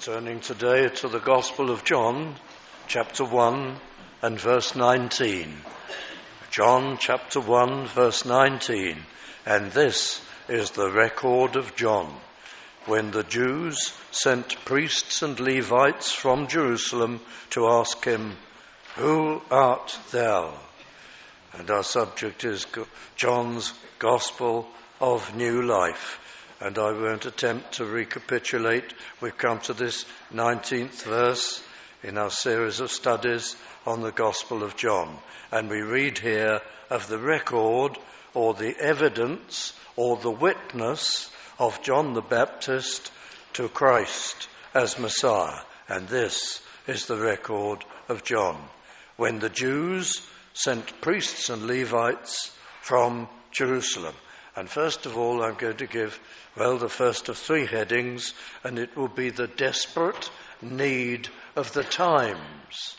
Turning today to the Gospel of John, chapter 1 and verse 19. John chapter 1, verse 19. And this is the record of John. When the Jews sent priests and Levites from Jerusalem to ask him, "Who art thou?" And our subject is John's Gospel of New Life. And I won't attempt to recapitulate. We've come to this 19th verse in our series of studies on the Gospel of John. And we read here of the record or the evidence or the witness of John the Baptist to Christ as Messiah. And this is the record of John. When the Jews sent priests and Levites from Jerusalem. And first of all, I'm going to give, the first of three headings, and it will be the desperate need of the times.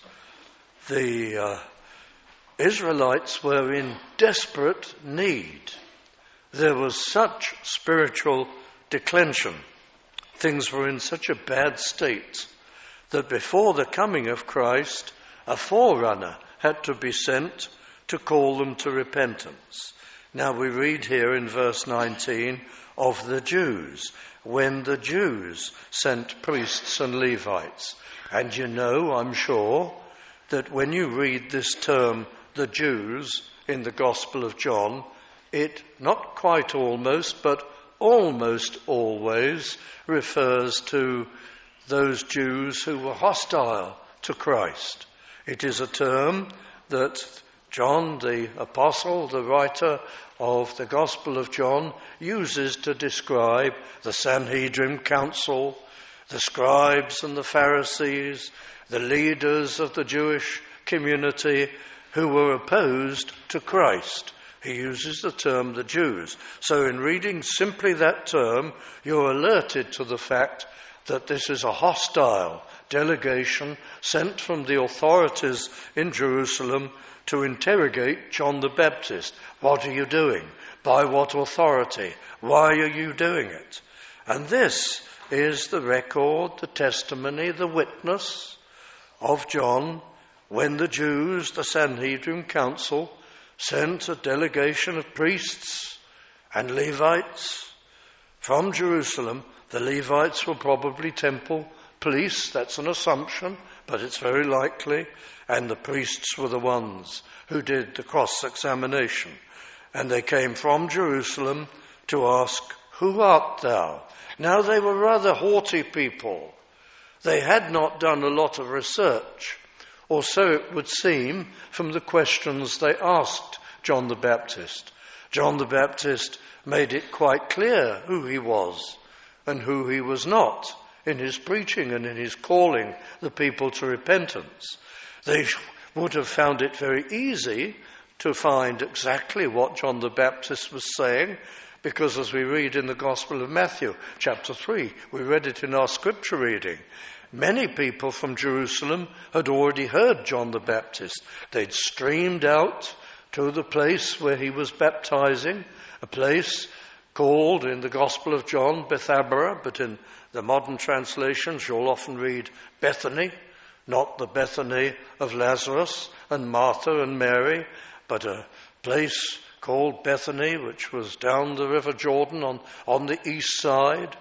The Israelites were in desperate need. There was such spiritual declension. Things were in such a bad state that before the coming of Christ, a forerunner had to be sent to call them to repentance. Now we read here in verse 19 of the Jews, when the Jews sent priests and Levites. And you know, I'm sure, that when you read this term, the Jews, in the Gospel of John, it not quite almost, but almost always refers to those Jews who were hostile to Christ. It is a term that John, the apostle, the writer of the Gospel of John, uses to describe the Sanhedrin council, the scribes and the Pharisees, the leaders of the Jewish community who were opposed to Christ. He uses the term the Jews. So in reading simply that term, you're alerted to the fact that this is a hostile delegation sent from the authorities in Jerusalem to interrogate John the Baptist. What are you doing? By what authority? Why are you doing it? And this is the record, the testimony, the witness of John when the Jews, the Sanhedrin council, sent a delegation of priests and Levites from Jerusalem. The Levites were probably temple police, that's an assumption, but it's very likely. And the priests were the ones who did the cross-examination. And they came from Jerusalem to ask, "Who art thou?" Now they were rather haughty people. They had not done a lot of research, or so it would seem from the questions they asked John the Baptist. John the Baptist made it quite clear who he was and who he was not in his preaching and in his calling the people to repentance. They would have found it very easy to find exactly what John the Baptist was saying, because as we read in the Gospel of Matthew, chapter 3, we read it in our scripture reading, many people from Jerusalem had already heard John the Baptist. They'd streamed out to the place where he was baptizing, a place called in the Gospel of John Bethabara, but in the modern translations you'll often read Bethany, not the Bethany of Lazarus and Martha and Mary, but a place called Bethany, which was down the River Jordan on the east side,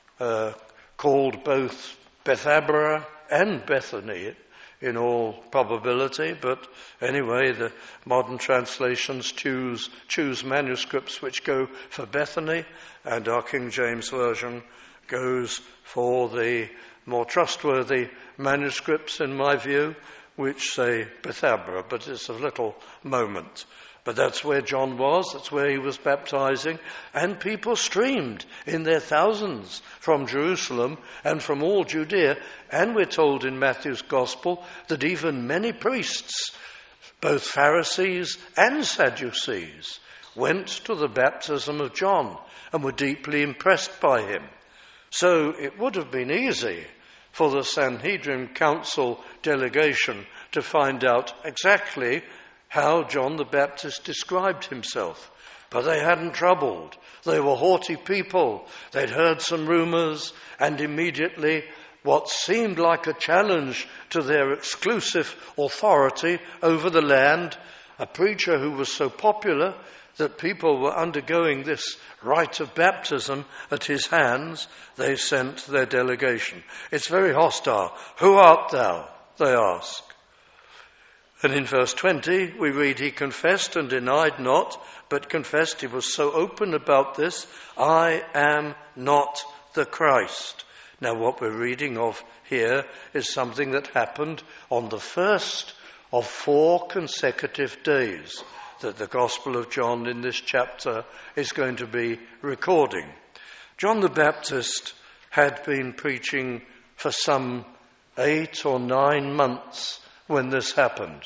called both Bethabara and Bethany in all probability. But anyway, the modern translations choose manuscripts which go for Bethany, and our King James Version goes for the more trustworthy manuscripts, in my view, which say Bethabara, but it's a little moment. But that's where John was, that's where he was baptizing, and people streamed in their thousands from Jerusalem and from all Judea. And we're told in Matthew's Gospel that even many priests, both Pharisees and Sadducees, went to the baptism of John and were deeply impressed by him. So it would have been easy for the Sanhedrin Council delegation to find out exactly how John the Baptist described himself. But they hadn't troubled. They were haughty people. They'd heard some rumors, and immediately what seemed like a challenge to their exclusive authority over the land, a preacher who was so popular that people were undergoing this rite of baptism at his hands, they sent their delegation. It's very hostile. Who art thou? They ask. And in verse 20 we read, he confessed and denied not, but confessed, he was so open about this, I am not the Christ. Now what we're reading of here is something that happened on the first of 4 consecutive days that the Gospel of John in this chapter is going to be recording. John the Baptist had been preaching for some 8 or 9 months when this happened.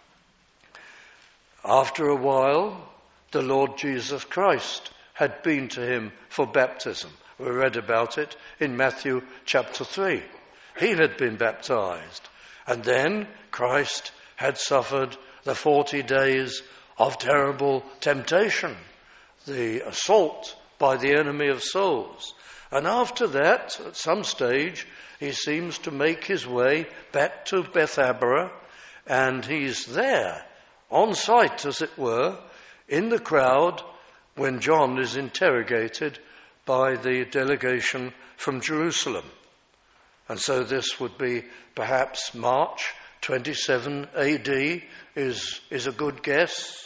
After a while, the Lord Jesus Christ had been to him for baptism. We read about it in Matthew chapter 3. He had been baptized. And then Christ had suffered the 40 days of terrible temptation, the assault by the enemy of souls. And after that, at some stage, he seems to make his way back to Bethabara, and he's there, on site, as it were, in the crowd, when John is interrogated by the delegation from Jerusalem. And so this would be perhaps March 27 AD is a good guess.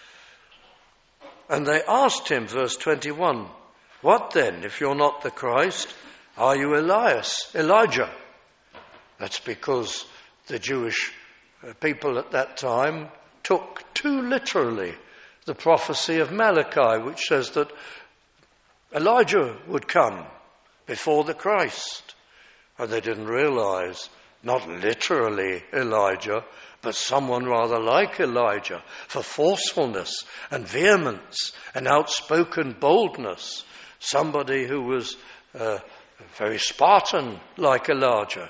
And they asked him, verse 21, what then, if you're not the Christ, are you Elijah? That's because the Jewish people at that time took too literally the prophecy of Malachi, which says that Elijah would come before the Christ. And they didn't realize, not literally Elijah, but someone rather like Elijah, for forcefulness and vehemence and outspoken boldness. Somebody who was very Spartan like Elijah,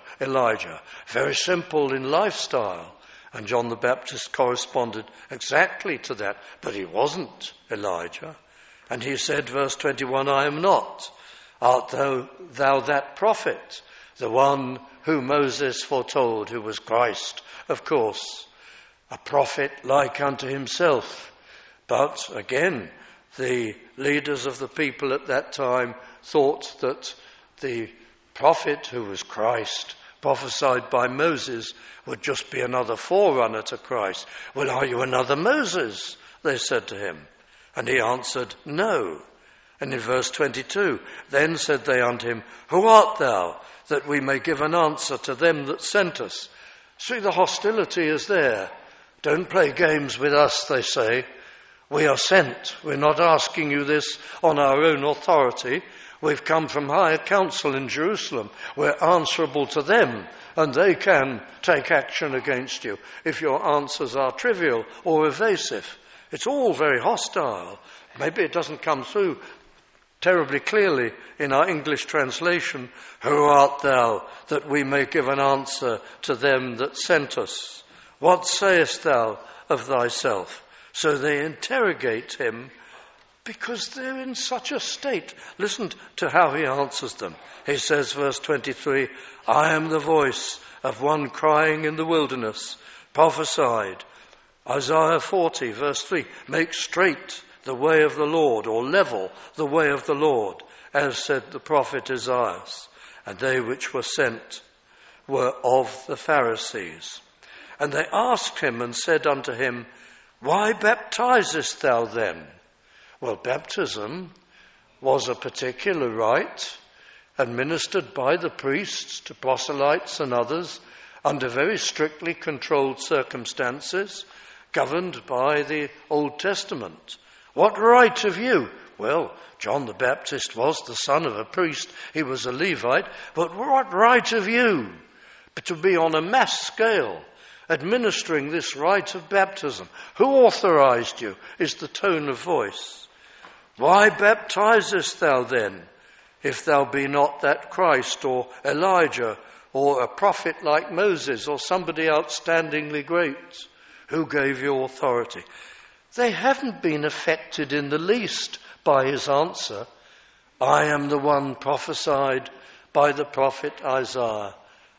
very simple in lifestyle. And John the Baptist corresponded exactly to that, but he wasn't Elijah. And he said, verse 21, I am not. Art thou that prophet, the one who Moses foretold, who was Christ, of course, a prophet like unto himself. But again, the leaders of the people at that time thought that the prophet who was Christ, prophesied by Moses, would just be another forerunner to Christ. Well, are you another Moses? They said to him. And he answered, no. And in verse 22, then said they unto him, who art thou, that we may give an answer to them that sent us? See, the hostility is there. Don't play games with us, they say. We are sent. We're not asking you this on our own authority. We've come from higher council in Jerusalem. We're answerable to them, and they can take action against you if your answers are trivial or evasive. It's all very hostile. Maybe it doesn't come through terribly clearly in our English translation. Who art thou, that we may give an answer to them that sent us? What sayest thou of thyself? So they interrogate him because they're in such a state. Listen to how he answers them. He says, verse 23, I am the voice of one crying in the wilderness, prophesied. Isaiah 40, verse 3, make straight the way of the Lord, or level the way of the Lord, as said the prophet Isaiah. And they which were sent were of the Pharisees. And they asked him and said unto him, why baptizest thou then? Well, baptism was a particular rite administered by the priests to proselytes and others under very strictly controlled circumstances, governed by the Old Testament. What right have you? Well, John the Baptist was the son of a priest. He was a Levite. But what right have you to be on a mass scale administering this rite of baptism? Who authorized you? Is the tone of voice. Why baptizest thou then, if thou be not that Christ or Elijah or a prophet like Moses or somebody outstandingly great? Who gave you authority? They haven't been affected in the least by his answer. I am the one prophesied by the prophet Isaiah.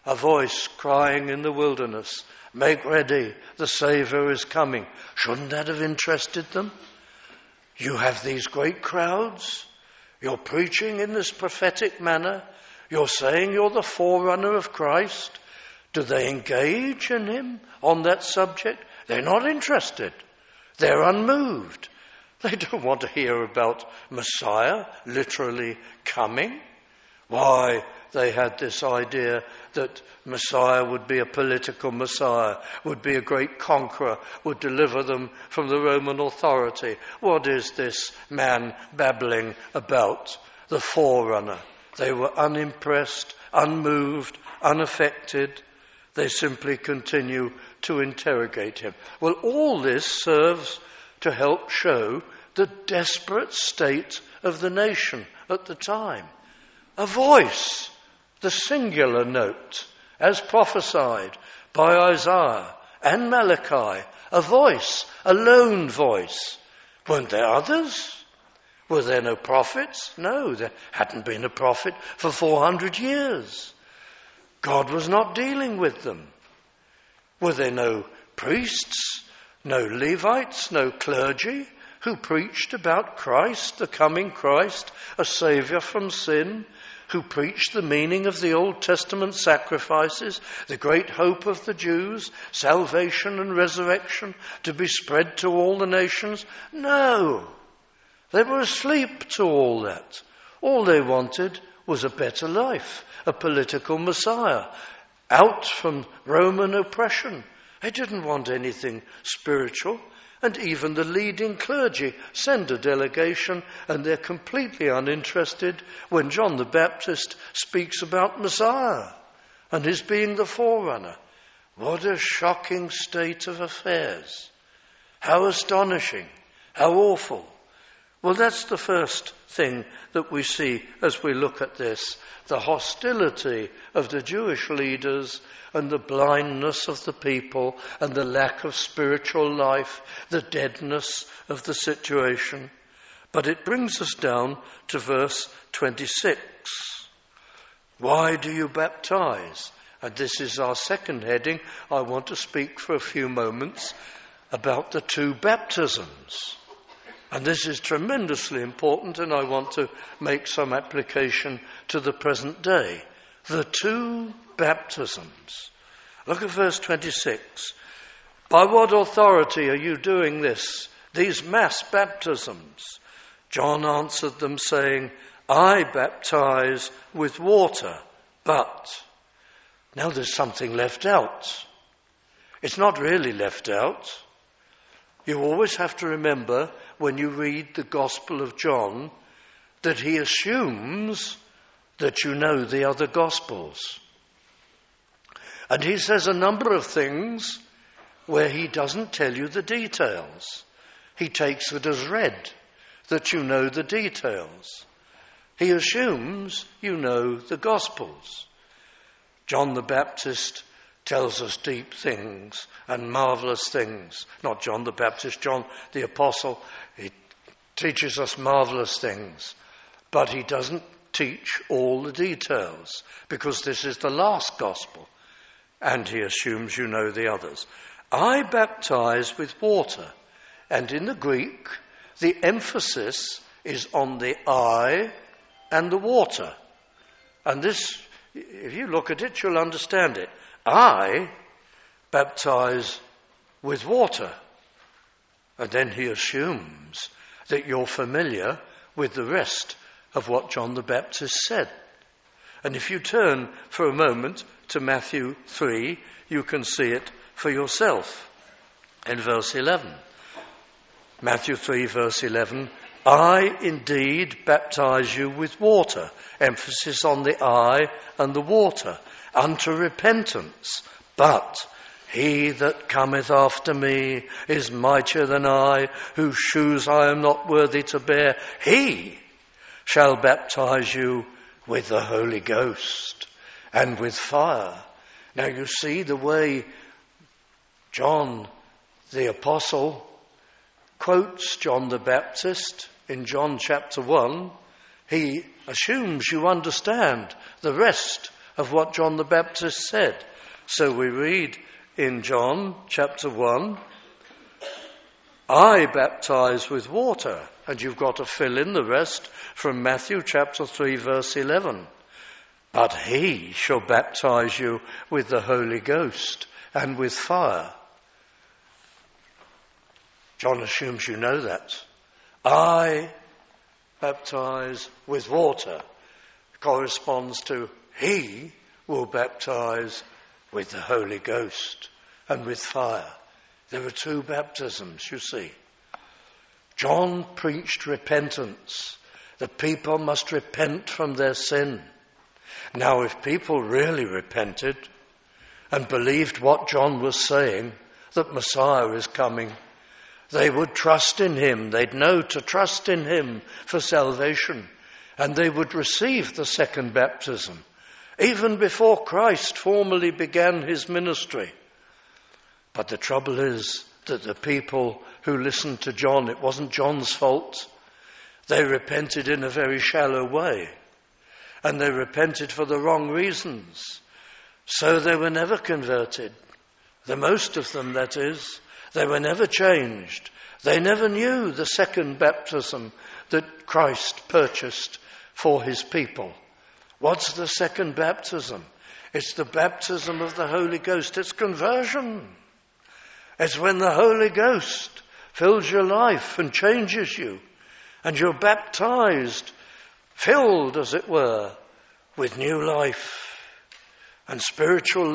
a voice crying in the wilderness, "Make ready, the Saviour is coming." Shouldn't that have interested them? You have these great crowds. You're preaching in this prophetic manner. You're saying you're the forerunner of Christ. Do they engage in him on that subject? They're not interested. They're unmoved. They don't want to hear about Messiah literally coming. Why, they had this idea that Messiah would be a political Messiah, would be a great conqueror, would deliver them from the Roman authority. What is this man babbling about? The forerunner. They were unimpressed, unmoved, unaffected. They simply continue to interrogate him. Well, all this serves to help show the desperate state of the nation at the time. A voice, the singular note, as prophesied by Isaiah and Malachi, a voice, a lone voice. Weren't there others? Were there no prophets? No, there hadn't been a prophet for 400 years. God was not dealing with them. Were there no priests, no Levites, no clergy who preached about Christ, the coming Christ, a Saviour from sin, who preached the meaning of the Old Testament sacrifices, the great hope of the Jews, salvation and resurrection to be spread to all the nations? No, they were asleep to all that. All they wanted was a better life, a political Messiah, out from Roman oppression. They didn't want anything spiritual. And even the leading clergy send a delegation, and they're completely uninterested when John the Baptist speaks about Messiah and his being the forerunner. What a shocking state of affairs. How astonishing. How awful. Well, that's the first thing that we see as we look at this. The hostility of the Jewish leaders and the blindness of the people and the lack of spiritual life, the deadness of the situation. But it brings us down to verse 26. Why do you baptize? And this is our second heading. I want to speak for a few moments about the two baptisms. And this is tremendously important, and I want to make some application to the present day. The two baptisms. Look at verse 26. By what authority are you doing this, these mass baptisms? John answered them, saying, I baptize with water, but... Now there's something left out. It's not really left out. You always have to remember when you read the Gospel of John that he assumes that you know the other Gospels. And he says a number of things where he doesn't tell you the details. He takes it as read that you know the details. He assumes you know the Gospels. John the Baptist tells us deep things and marvelous things. Not John the Baptist, John the Apostle. He teaches us marvelous things. But he doesn't teach all the details because this is the last gospel. And he assumes you know the others. I baptize with water. And in the Greek, the emphasis is on the I and the water. And this, if you look at it, you'll understand it. I baptize with water. And then he assumes that you're familiar with the rest of what John the Baptist said. And if you turn for a moment to Matthew 3, you can see it for yourself in verse 11. Matthew 3, verse 11, I indeed baptize you with water, emphasis on the I and the water, unto repentance. But he that cometh after me is mightier than I, whose shoes I am not worthy to bear. He shall baptize you with the Holy Ghost and with fire. Now you see the way John the Apostle quotes John the Baptist in John chapter 1. He assumes you understand the rest of what John the Baptist said. So we read in John chapter 1, I baptize with water, and you've got to fill in the rest from Matthew chapter 3 verse 11. But he shall baptize you with the Holy Ghost and with fire. John assumes you know that. I baptize with water corresponds to he will baptize with the Holy Ghost and with fire. There are two baptisms, you see. John preached repentance. The people must repent from their sin. Now, if people really repented and believed what John was saying, that Messiah is coming, they would trust in him. They'd know to trust in him for salvation. And they would receive the second baptism, even before Christ formally began his ministry. But the trouble is that the people who listened to John, it wasn't John's fault. They repented in a very shallow way. And they repented for the wrong reasons. So they were never converted. The most of them, that is. They were never changed. They never knew the second baptism that Christ purchased for his people. What's the second baptism? It's the baptism of the Holy Ghost. It's conversion. It's when the Holy Ghost fills your life and changes you, and you're baptized, filled, as it were, with new life and spiritual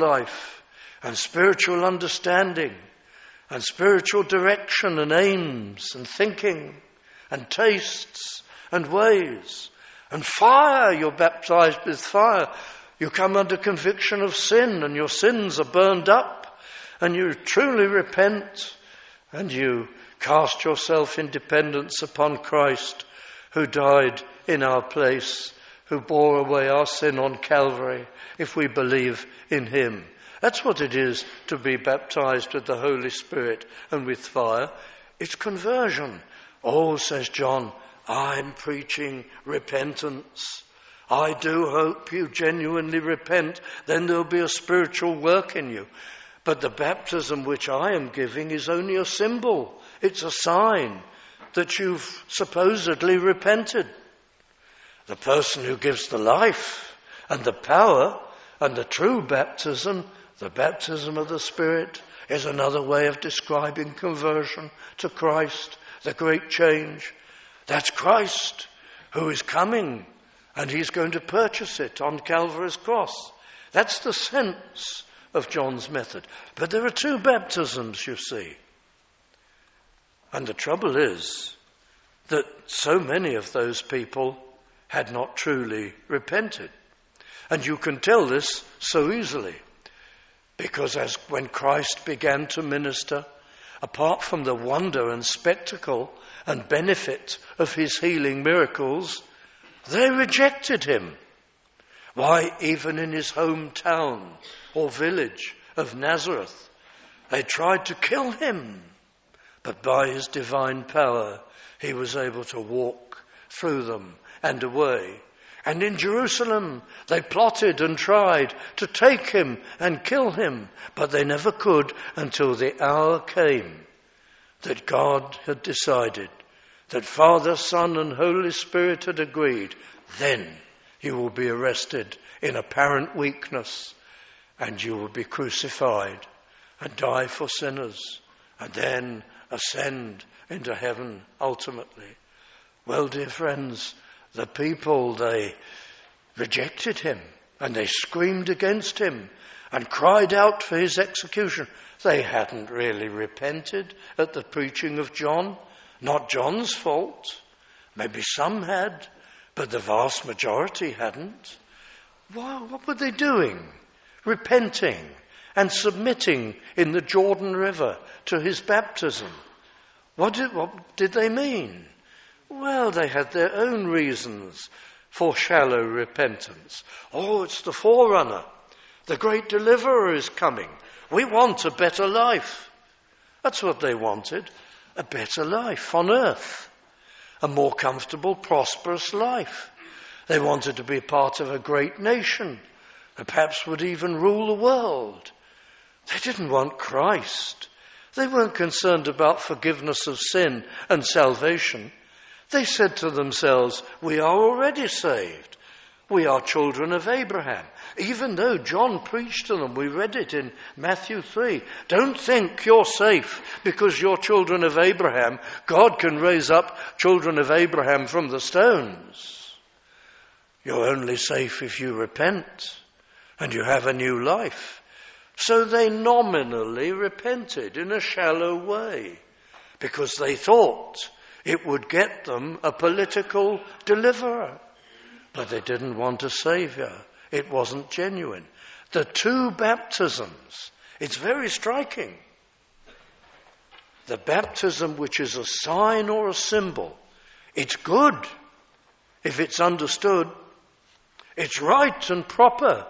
understanding and spiritual direction and aims and thinking and tastes and ways. And fire, you're baptized with fire. You come under conviction of sin and your sins are burned up. And you truly repent, and you cast yourself in dependence upon Christ, who died in our place, who bore away our sin on Calvary, if we believe in him. That's what it is to be baptized with the Holy Spirit and with fire. It's conversion. Oh, says John, I'm preaching repentance. I do hope you genuinely repent. Then there'll be a spiritual work in you. But the baptism which I am giving is only a symbol. It's a sign that you've supposedly repented. The person who gives the life and the power and the true baptism, the baptism of the Spirit, is another way of describing conversion to Christ, the great change. That's Christ who is coming, and he's going to purchase it on Calvary's cross. That's the sense of John's method. But there are two baptisms, you see. And the trouble is that so many of those people had not truly repented. And you can tell this so easily, because when Christ began to minister, apart from the wonder and spectacle and benefit of his healing miracles, they rejected him. Why, even in his hometown or village of Nazareth, they tried to kill him. But by his divine power, he was able to walk through them and away. And in Jerusalem, they plotted and tried to take him and kill him, but they never could until the hour came that God had decided, that Father, Son, and Holy Spirit had agreed. Then you will be arrested in apparent weakness, and you will be crucified and die for sinners, and then ascend into heaven ultimately. Well, dear friends, the people, they rejected him, and they screamed against him and cried out for his execution. They hadn't really repented at the preaching of John. Not John's fault. Maybe some had, but the vast majority hadn't. Wow, what were they doing? Repenting and submitting in the Jordan River to his baptism. What did they mean? Well, they had their own reasons for shallow repentance. Oh, it's the forerunner. The great deliverer is coming. We want a better life. That's what they wanted. A better life on earth. A more comfortable, prosperous life. They wanted to be part of a great nation and perhaps would even rule the world. They didn't want Christ. They weren't concerned about forgiveness of sin and salvation. They said to themselves, we are already saved. We are children of Abraham. Even though John preached to them, we read it in Matthew 3. Don't think you're safe because you're children of Abraham. God can raise up children of Abraham from the stones. You're only safe if you repent and you have a new life. So they nominally repented in a shallow way because they thought it would get them a political deliverer. But they didn't want a saviour. It wasn't genuine. The two baptisms, it's very striking. The baptism which is a sign or a symbol, it's good if it's understood. It's right and proper.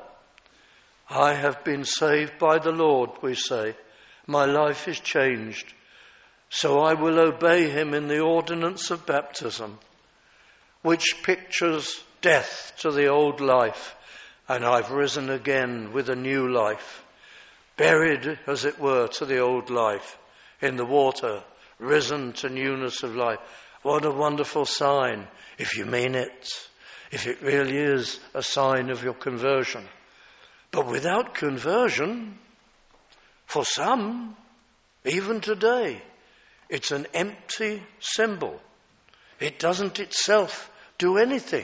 I have been saved by the Lord, we say. My life is changed. So I will obey him in the ordinance of baptism, which pictures death to the old life, and I've risen again with a new life, buried, as it were, to the old life in the water, risen to newness of life. What a wonderful sign, if you mean it, if it really is a sign of your conversion. But without conversion, for some, even today, it's an empty symbol. It doesn't itself do anything.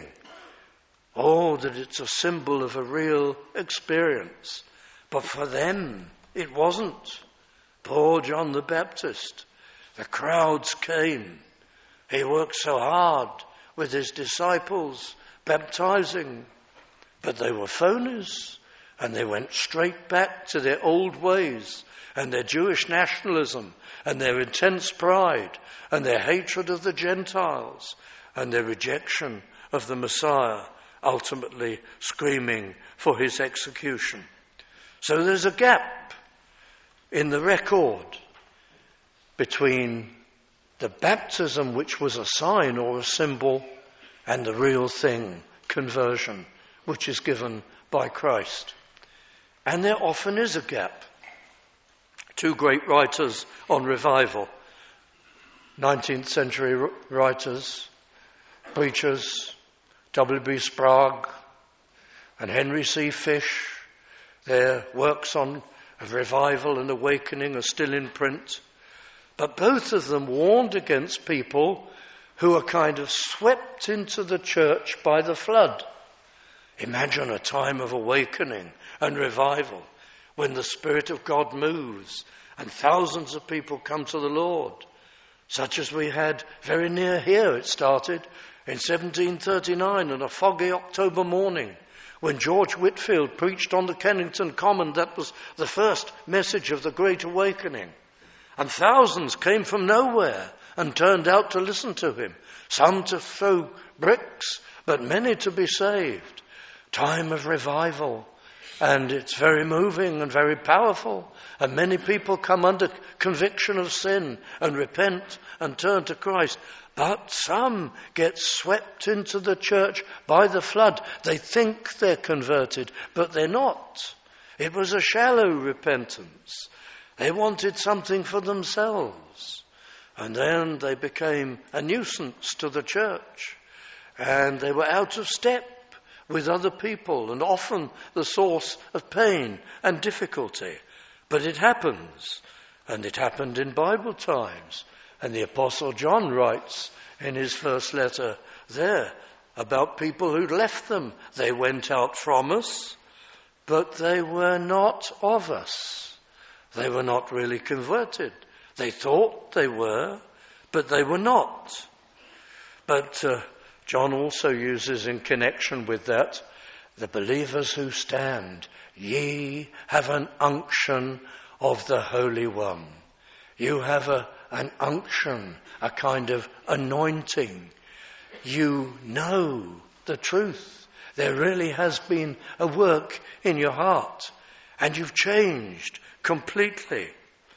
Oh, that it's a symbol of a real experience. But for them, it wasn't. Poor John the Baptist. The crowds came. He worked so hard with his disciples, baptizing. But they were phonies, and they went straight back to their old ways, and their Jewish nationalism, and their intense pride, and their hatred of the Gentiles, and their rejection of the Messiah, ultimately screaming for his execution. So there's a gap in the record between the baptism, which was a sign or a symbol, and the real thing, conversion, which is given by Christ. And there often is a gap. Two great writers on revival, 19th century writers, preachers, W.B. Sprague and Henry C. Fish, their works on revival and awakening are still in print. But both of them warned against people who are kind of swept into the church by the flood. Imagine a time of awakening and revival when the Spirit of God moves and thousands of people come to the Lord, such as we had very near here. It started in 1739 on a foggy October morning when George Whitefield preached on the Kennington Common. That was the first message of the Great Awakening. And thousands came from nowhere and turned out to listen to him. Some to throw bricks, but many to be saved. Time of revival. And it's very moving and very powerful. And many people come under conviction of sin and repent and turn to Christ. But some get swept into the church by the flood. They think they're converted, but they're not. It was a shallow repentance. They wanted something for themselves. And then they became a nuisance to the church. And they were out of step with other people and often the source of pain and difficulty. But it happens. And it happened in Bible times. And the Apostle John writes in his first letter there about people who'd left them. They went out from us, but they were not of us. They were not really converted. They thought they were, but they were not. But John also uses in connection with that, the believers who stand, ye have an unction of the Holy One. You have an unction, a kind of anointing. You know the truth. There really has been a work in your heart, and you've changed completely.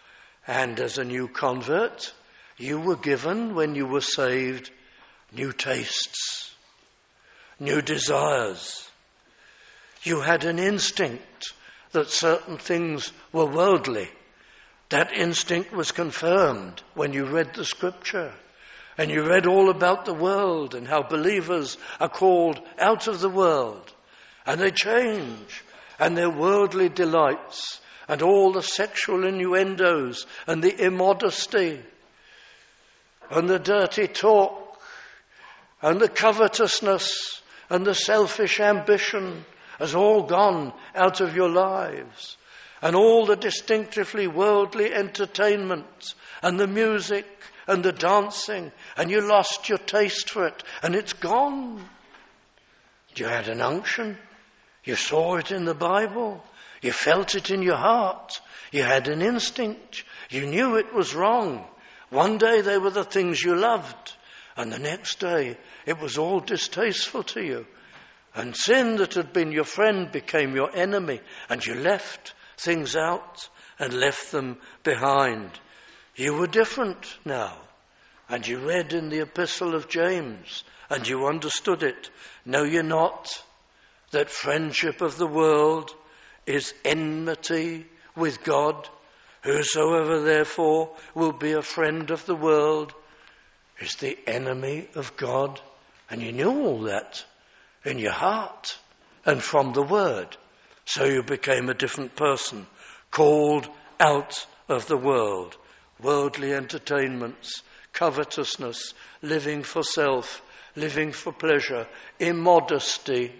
And as a new convert, you were given, when you were saved, new tastes, new desires. You had an instinct that certain things were worldly. That instinct was confirmed when you read the scripture and you read all about the world and how believers are called out of the world and they change and their worldly delights and all the sexual innuendos and the immodesty and the dirty talk and the covetousness and the selfish ambition has all gone out of your lives. And all the distinctively worldly entertainment and the music and the dancing, and you lost your taste for it and it's gone. You had an unction. You saw it in the Bible. You felt it in your heart. You had an instinct. You knew it was wrong. One day they were the things you loved, and the next day it was all distasteful to you. And sin that had been your friend became your enemy, and you left things out and left them behind. You were different now, and you read in the epistle of James, and you understood it. Know ye not that friendship of the world is enmity with God? Whosoever therefore will be a friend of the world is the enemy of God. And you knew all that in your heart and from the word. So you became a different person, called out of the world. Worldly entertainments, covetousness, living for self, living for pleasure, immodesty,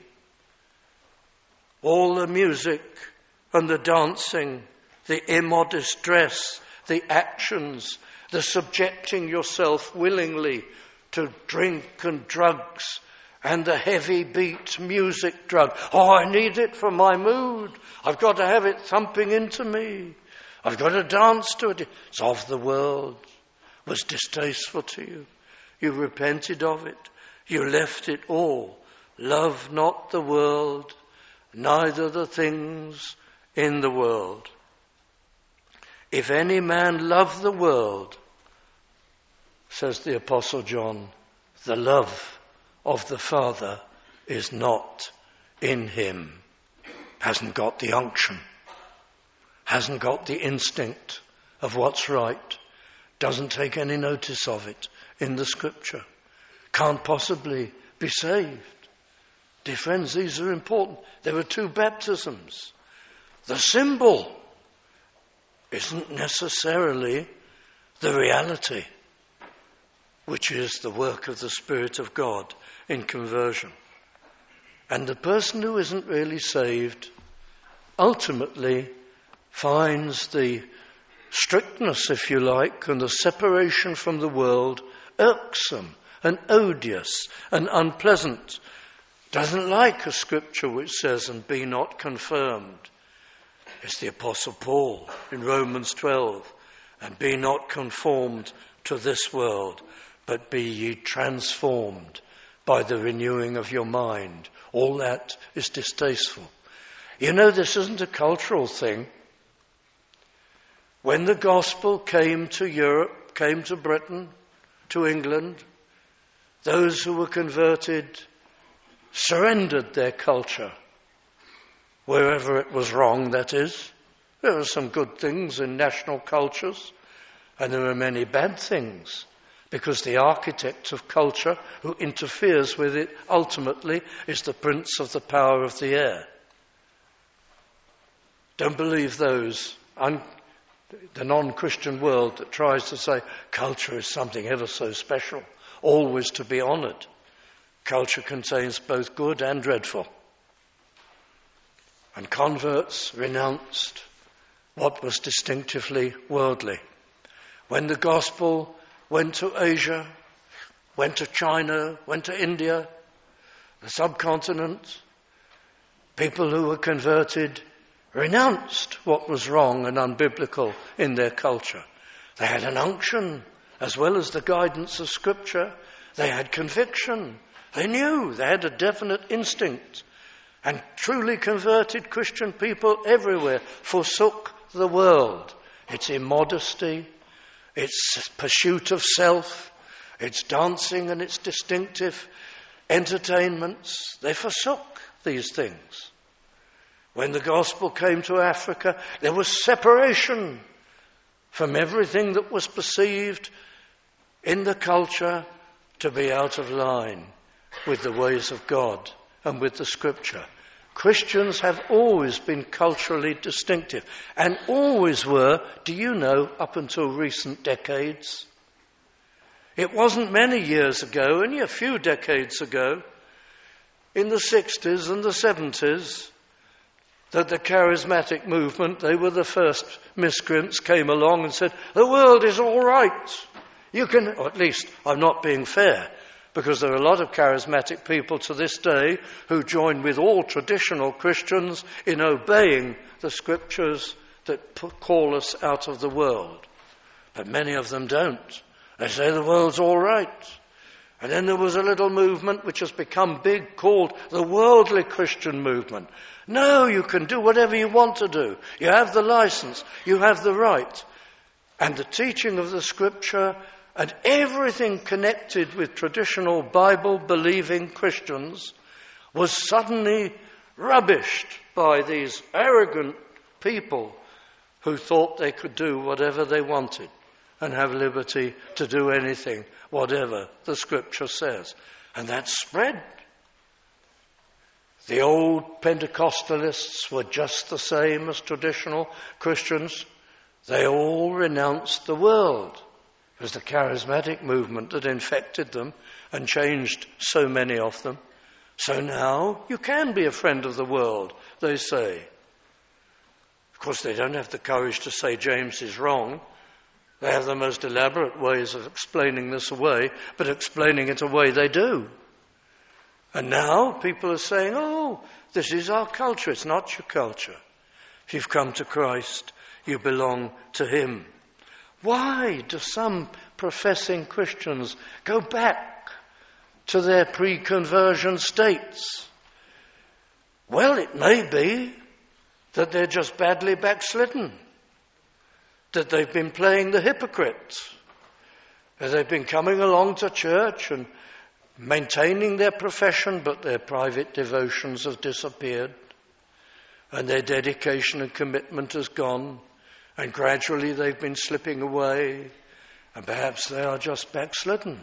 all the music and the dancing, the immodest dress, the actions, the subjecting yourself willingly to drink and drugs, and the heavy beat music drug. Oh, I need it for my mood. I've got to have it thumping into me. I've got to dance to it. It's of the world. It was distasteful to you. You repented of it. You left it all. Love not the world, neither the things in the world. If any man love the world, says the Apostle John, the love of the Father is not in him. Hasn't got the unction. Hasn't got the instinct of what's right. Doesn't take any notice of it in the scripture. Can't possibly be saved. Dear friends, these are important. There are two baptisms. The symbol isn't necessarily the reality, which is the work of the Spirit of God in conversion. And the person who isn't really saved ultimately finds the strictness, if you like, and the separation from the world irksome and odious and unpleasant. Doesn't like a scripture which says, and be not confirmed. It's the Apostle Paul in Romans 12. And be not conformed to this world, but be ye transformed by the renewing of your mind. All that is distasteful. You know, this isn't a cultural thing. When the gospel came to Europe, came to Britain, to England, those who were converted surrendered their culture, wherever it was wrong, that is. There are some good things in national cultures, and there are many bad things, because the architect of culture who interferes with it ultimately is the prince of the power of the air. Don't believe those, the non-Christian world that tries to say culture is something ever so special, always to be honoured. Culture contains both good and dreadful. And converts renounced what was distinctively worldly. When the gospel went to Asia, went to China, went to India, the subcontinent, people who were converted renounced what was wrong and unbiblical in their culture. They had an unction as well as the guidance of Scripture. They had conviction. They knew. They had a definite instinct. And truly converted Christian people everywhere forsook the world. Its immodesty, its pursuit of self, its dancing and its distinctive entertainments. They forsook these things. When the gospel came to Africa, there was separation from everything that was perceived in the culture to be out of line with the ways of God and with the Scripture. Christians have always been culturally distinctive, and always were, do you know, up until recent decades. It wasn't many years ago, only a few decades ago, in the 60s and the 70s, that the charismatic movement, they were the first miscreants, came along and said, the world is all right. You can, or at least I'm not being fair, because there are a lot of charismatic people to this day who join with all traditional Christians in obeying the Scriptures that call us out of the world. But many of them don't. They say the world's all right. And then there was a little movement which has become big called the worldly Christian movement. No, you can do whatever you want to do. You have the license. You have the right. And the teaching of the Scripture and everything connected with traditional Bible-believing Christians was suddenly rubbished by these arrogant people who thought they could do whatever they wanted and have liberty to do anything, whatever the Scripture says. And that spread. The old Pentecostalists were just the same as traditional Christians. They all renounced the world. It was the charismatic movement that infected them and changed so many of them. So now you can be a friend of the world, they say. Of course, they don't have the courage to say James is wrong. They have the most elaborate ways of explaining this away, but explaining it away they do. And now people are saying, oh, this is our culture. It's not your culture. If you've come to Christ, you belong to Him. Why do some professing Christians go back to their pre-conversion states? Well, it may be that they're just badly backslidden, that they've been playing the hypocrite, that they've been coming along to church and maintaining their profession, but their private devotions have disappeared, and their dedication and commitment has gone, and gradually they've been slipping away, and perhaps they are just backslidden.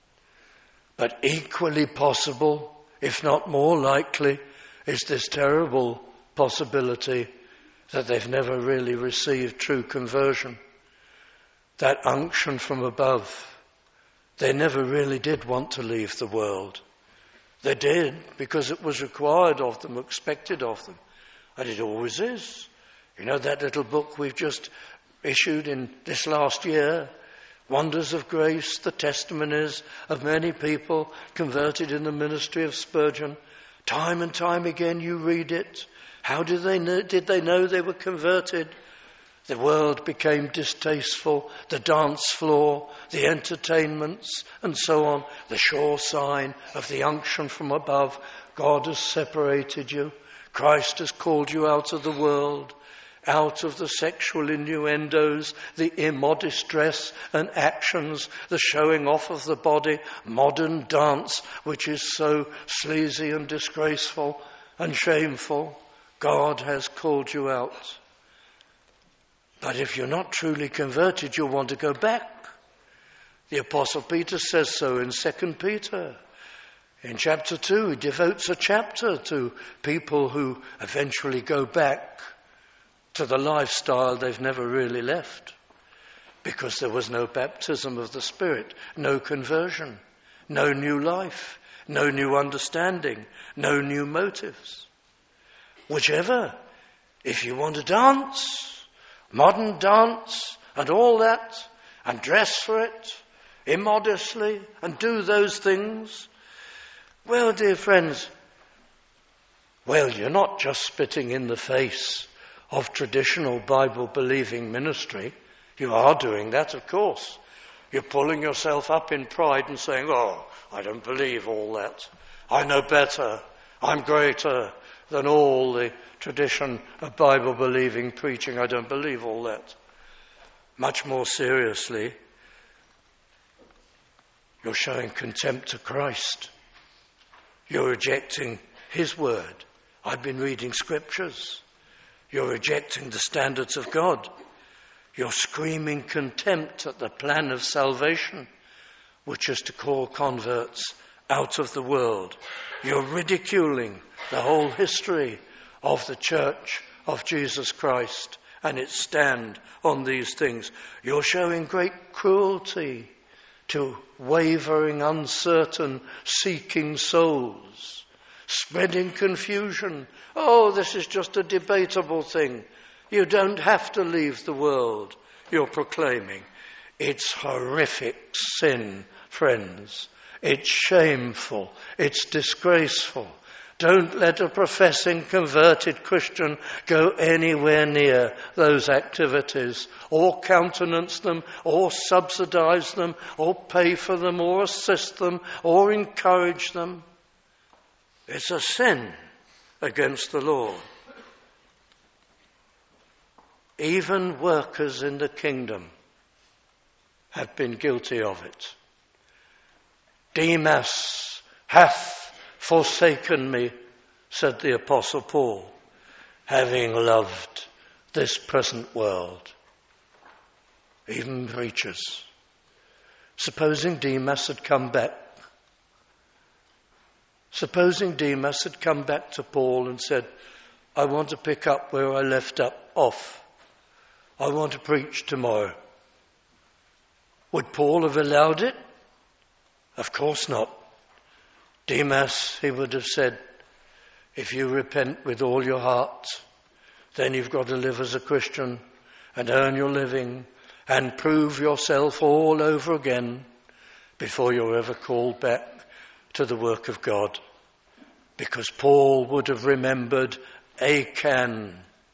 But equally possible, if not more likely, is this terrible possibility that they've never really received true conversion, that unction from above. They never really did want to leave the world. They did because it was required of them, expected of them, and it always is. You know that little book we've just issued in this last year, Wonders of Grace, the testimonies of many people converted in the ministry of Spurgeon. Time and time again you read it. How did they know they were converted? The world became distasteful, the dance floor, the entertainments, and so on. The sure sign of the unction from above. God has separated you. Christ has called you out of the world, out of the sexual innuendos, the immodest dress and actions, the showing off of the body, modern dance, which is so sleazy and disgraceful and shameful. God has called you out. But if you're not truly converted, you'll want to go back. The Apostle Peter says so in 2 Peter. In chapter 2, he devotes a chapter to people who eventually go back to the lifestyle they've never really left, because there was no baptism of the Spirit, no conversion, no new life, no new understanding, no new motives. Whichever, if you want to dance, modern dance and all that, and dress for it immodestly and do those things, well, dear friends, well, you're not just spitting in the face of traditional Bible-believing ministry. You are doing that, of course. You're pulling yourself up in pride and saying, oh, I don't believe all that. I know better. I'm greater than all the tradition of Bible-believing preaching. I don't believe all that. Much more seriously, you're showing contempt to Christ. You're rejecting His word I've been reading scriptures. You're rejecting the standards of God. You're screaming contempt at the plan of salvation, which is to call converts out of the world. You're ridiculing the whole history of the Church of Jesus Christ and its stand on these things. You're showing great cruelty to wavering, uncertain, seeking souls, spreading confusion. Oh, this is just a debatable thing. You don't have to leave the world, you're proclaiming. It's horrific sin, friends. It's shameful. It's disgraceful. Don't let a professing converted Christian go anywhere near those activities, or countenance them, or subsidize them, or pay for them, or assist them, or encourage them. It's a sin against the law. Even workers in the kingdom have been guilty of it. Demas hath forsaken me, said the Apostle Paul, having loved this present world. Even preachers. Supposing Demas had come back. Supposing Demas had come back to Paul and said, I want to pick up where I left off. I want to preach tomorrow. Would Paul have allowed it? Of course not. Demas, he would have said, if you repent with all your heart, then you've got to live as a Christian and earn your living and prove yourself all over again before you're ever called back to the work of God. Because Paul would have remembered Achan,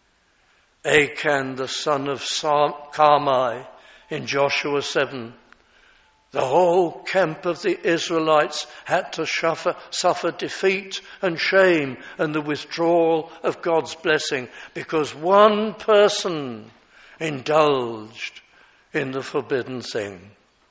the son of Carmi in Joshua 7. The whole camp of the Israelites had to suffer defeat and shame and the withdrawal of God's blessing because one person indulged in the forbidden thing.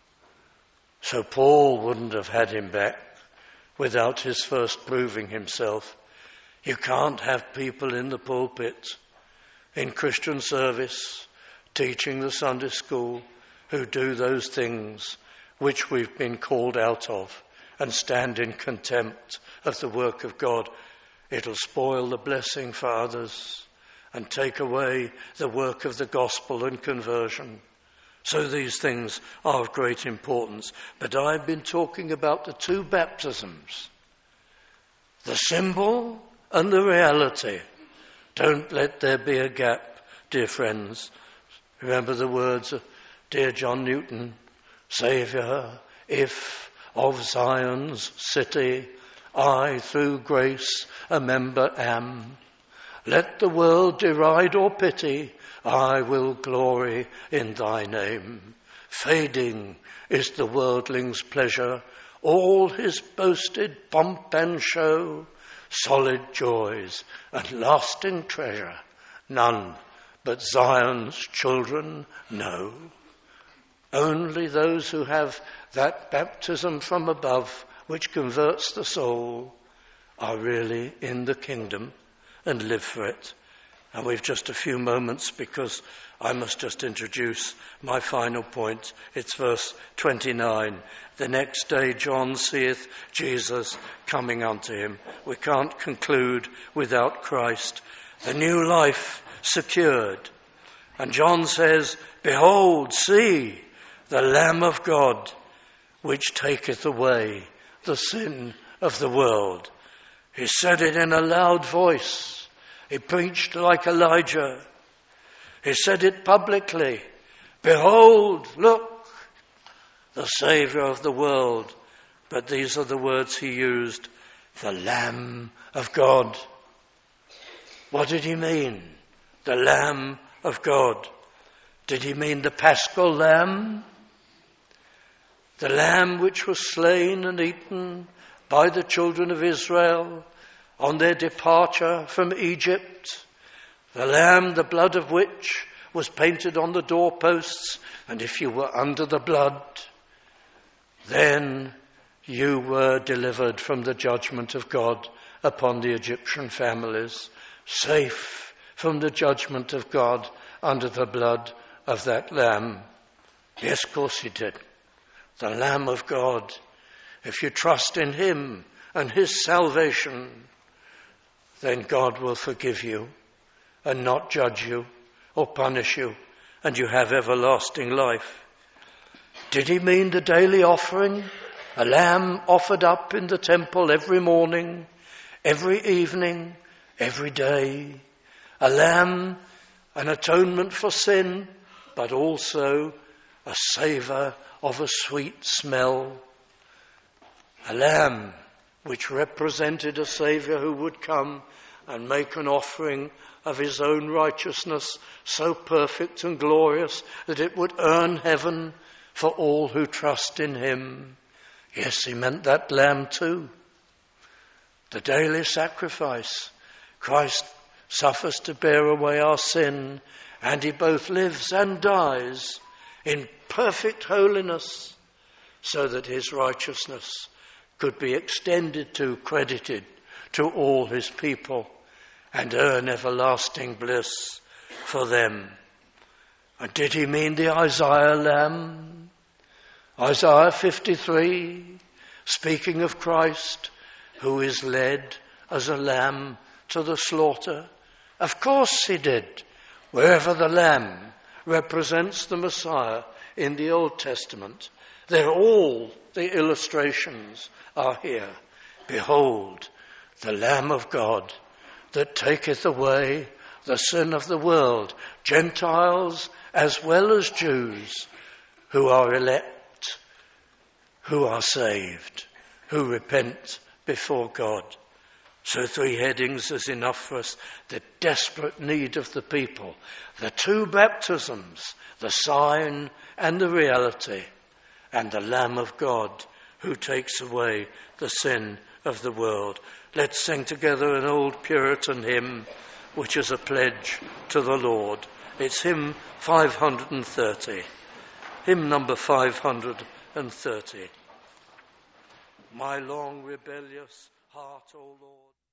So Paul wouldn't have had him back without his first proving himself. You can't have people in the pulpit, in Christian service, teaching the Sunday school, who do those things which we've been called out of and stand in contempt of the work of God. It'll spoil the blessing for others and take away the work of the gospel and conversion. So these things are of great importance. But I've been talking about the two baptisms, the symbol and the reality. Don't let there be a gap, dear friends. Remember the words of dear John Newton, Saviour, if of Zion's city I through grace a member am, let the world deride or pity, I will glory in thy name. Fading is the worldling's pleasure, all his boasted pomp and show, solid joys and lasting treasure, none but Zion's children know. Only those who have that baptism from above which converts the soul are really in the kingdom and live for it. And we've just a few moments because I must just introduce my final point. It's verse 29. The next day John seeth Jesus coming unto him. We can't conclude without Christ. The new life secured. And John says, behold, see, the Lamb of God, which taketh away the sin of the world. He said it in a loud voice. He preached like Elijah. He said it publicly. Behold, look, the Saviour of the world. But these are the words he used, the Lamb of God. What did he mean? The Lamb of God. Did he mean the Paschal Lamb? The Lamb which was slain and eaten by the children of Israel on their departure from Egypt. The Lamb, the blood of which was painted on the doorposts, and if you were under the blood, then you were delivered from the judgment of God upon the Egyptian families, safe from the judgment of God under the blood of that lamb. Yes, of course he did. The Lamb of God. If you trust in him and his salvation, then God will forgive you and not judge you or punish you, and you have everlasting life. Did he mean the daily offering? A lamb offered up in the temple every morning, every evening, every day. A lamb, an atonement for sin, but also a savour of a sweet smell. A lamb which represented a Saviour who would come and make an offering of his own righteousness so perfect and glorious that it would earn heaven for all who trust in him. Yes, he meant that lamb too. The daily sacrifice. Christ suffers to bear away our sin, and he both lives and dies in perfect holiness so that his righteousness could be extended to, credited to all his people and earn everlasting bliss for them. And did he mean the Isaiah lamb? Isaiah 53, speaking of Christ, who is led as a lamb to the slaughter. Of course he did. Wherever the lamb represents the Messiah in the Old Testament, they're all the illustrations are here. Behold, the Lamb of God that taketh away the sin of the world, Gentiles as well as Jews, who are elect, who are saved, who repent before God. So 3 headings is enough for us. The desperate need of the people, the 2 baptisms, the sign and the reality, and the Lamb of God who takes away the sin of the world. Let's sing together an old Puritan hymn, which is a pledge to the Lord. It's hymn 530. Hymn number 530. My long rebellious heart, O Lord.